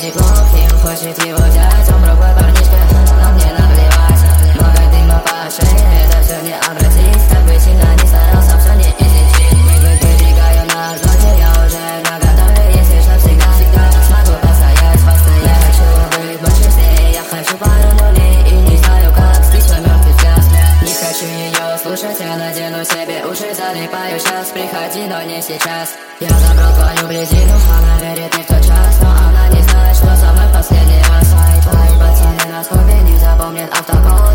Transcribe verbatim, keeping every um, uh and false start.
значит плохим. Хочет его взять, он другой парнишка, но мне наплевать. Много дыма по шее, это все не обратить. Как бы сильно не старался, все не излечить. Миг перебегаю на зоне, я уже наготове. Если что, всегда, всегда смогу постоять, постоять. Я хочу быть больше с ней, я хочу пару нулей. И не знаю, как спить свой мертвый час. Не хочу ее слушать, я надену себе уши, залипаю сейчас. Приходи, но не сейчас. Я забрал твою близину, она верит не в тот час, но она не знает, что со мной последний раз. Твои, твои пацаны на скобе не запомнят автокол.